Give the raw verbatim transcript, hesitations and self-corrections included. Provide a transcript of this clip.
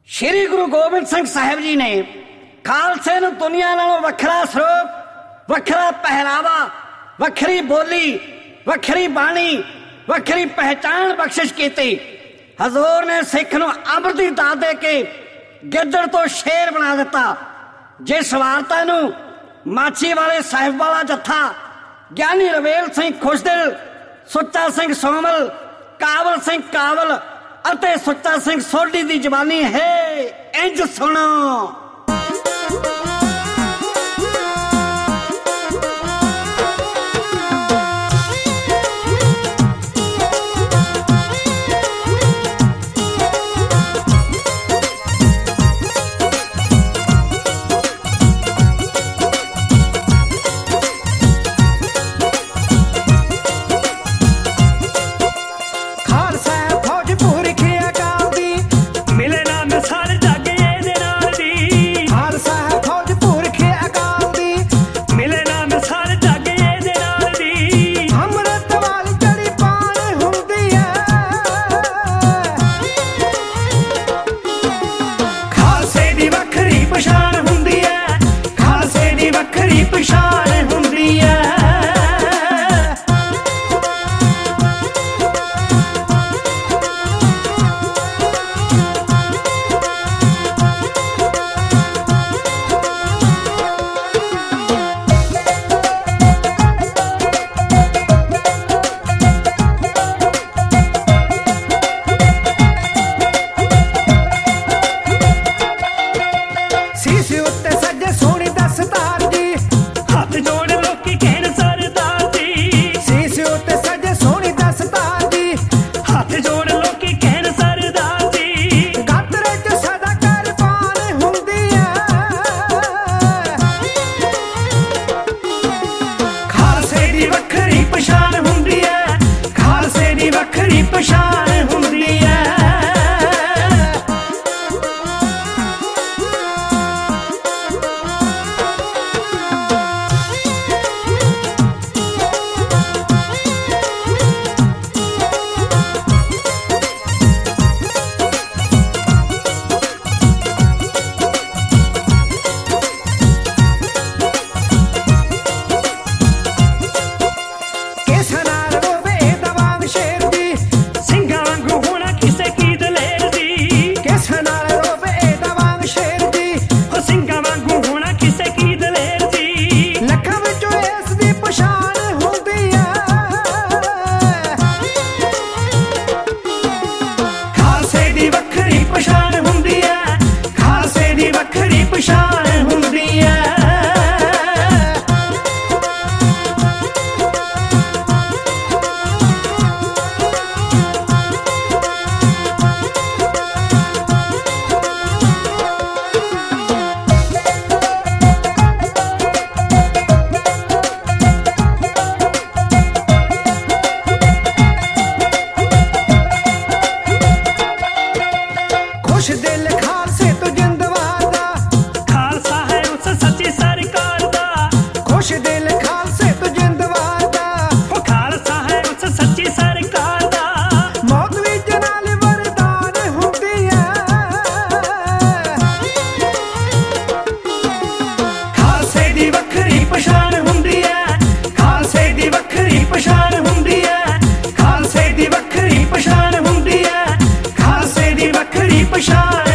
श्री गुरु गोबिंद सिंह साहिब जी ने खालसे नूं दुनिया नालों वखरा स्वरूप, वखरा पहरावा, वखरी बोली, वखरी बाणी, वखरी पहचान बख्शिश की। हजूर ने सिख नूं अमर दी दात दे के गिद्दड़ तो शेर बना दिता। जिस वारता नूं माछी वाले साहिब वाला जत्था ज्ञानी रवेल सिंह खुशदिल, सुच्चा सिंह सोमल, कावल सिंह कावल अते सुच्चा सिंह सोढी दी जवानी है। इंज सुनो। पछाण